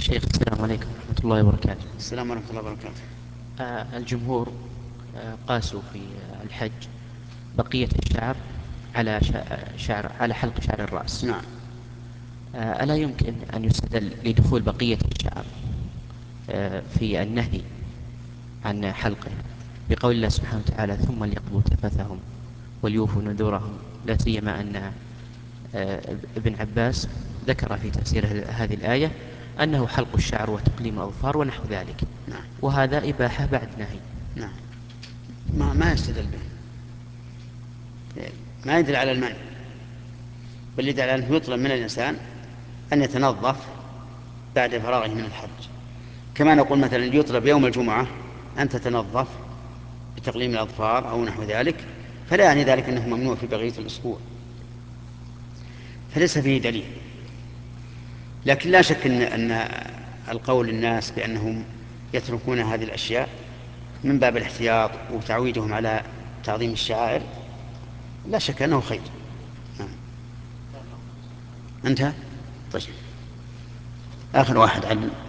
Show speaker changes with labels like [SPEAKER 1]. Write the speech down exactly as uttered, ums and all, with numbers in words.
[SPEAKER 1] شيخ، السلام عليكم ورحمة الله وبركاته.
[SPEAKER 2] السلام ورحمة الله وبركاته.
[SPEAKER 1] آه، الجمهور آه، قاسوا في آه، الحج بقية الشعر على شع- شعر على حلق شعر الرأس.
[SPEAKER 2] نعم.
[SPEAKER 1] آه، ألا يمكن أن يستدل لدخول بقية الشعر آه، في النهي عن حلقه بقول الله سبحانه وتعالى: ثم ليقضوا تفثهم وليوفوا نذورهم، لا سيما أن آه، ابن عباس ذكر في تفسير هذه الآية أنه حلق الشعر وتقليم الأظفار ونحو ذلك،
[SPEAKER 2] نعم.
[SPEAKER 1] وهذا إباحة بعد نهي.
[SPEAKER 2] نعم. ما ما يستدل به، ما يدل على المنع، بل يدل على أنه يطلب من الإنسان أن يتنظف بعد فراغه من الحج. كما نقول مثلا يطلب يوم الجمعة أن تتنظف بتقليم الأظفار أو نحو ذلك، فلا يعني ذلك أنه ممنوع في بقية الأسبوع، فليس فيه دليل. لكن لا شك أن, أن القول للناس بأنهم يتركون هذه الأشياء من باب الاحتياط وتعويدهم على تعظيم الشعائر لا شك أنه خير. نعم. انتهى. طيب، آخر واحد علم.